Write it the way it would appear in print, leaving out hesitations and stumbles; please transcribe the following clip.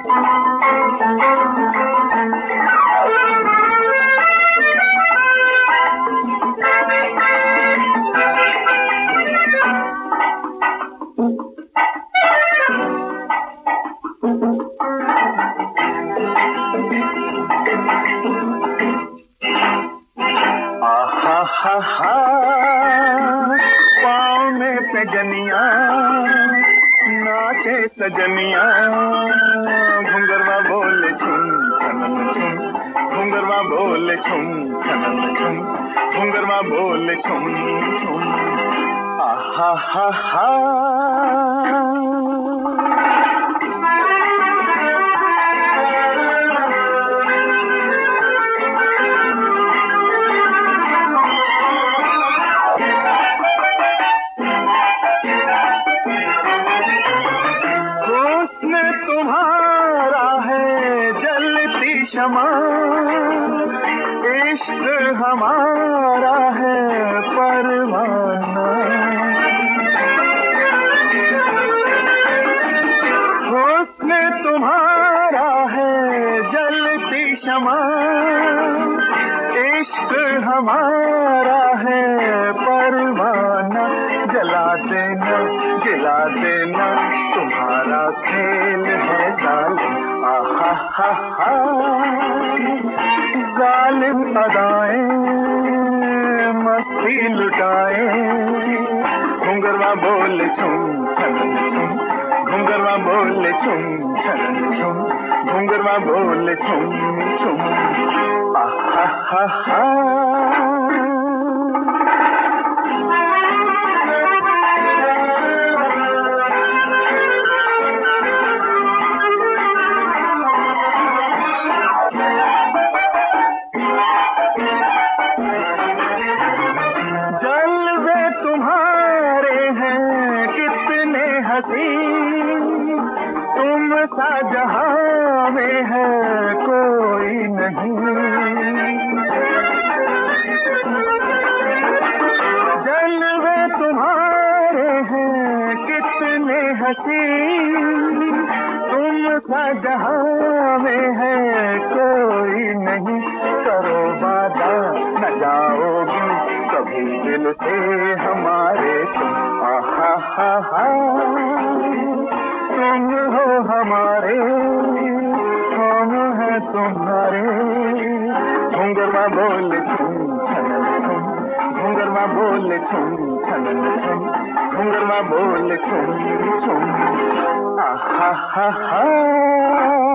हा हा पाँव में पैजनिया नाचे सजनिया घुंगरवा बोले छुम छनन छुम घुंगरवा बोले छुम छनन छुम घुंगरवा बोले छुम छुम आहा हा हा तुम्हारा है जलती शमा इश्क हमारा है परवाना हुस्न तुम्हारा है जलती शमा इश्क हमारा है परवाना जला देना जला देना तुम्हारा खेल है जालिम आहा हा हा जालिम अदाएं मस्ती लुटाए घुंगरवा बोले छुम छनन छुम घुंगरवा बोले छुम छनन छुम घुंगरवा बोले छुम छुम आहा हा हा तुम सा जहां में है कोई नहीं जलवे तुम्हारे हैं कितने हंसी तुम सा जहां में है कोई नहीं करो वादा न जाओगी कभी दिल से हमारे तुम आहा हा हा तुम हो हमारे हम हैं तुम्हारे घुंगरवा बोले छुम छनन छुम घुंगरवा बोले छुम छनन छुम घुंगरवा बोले छुम छुम आहा हा हा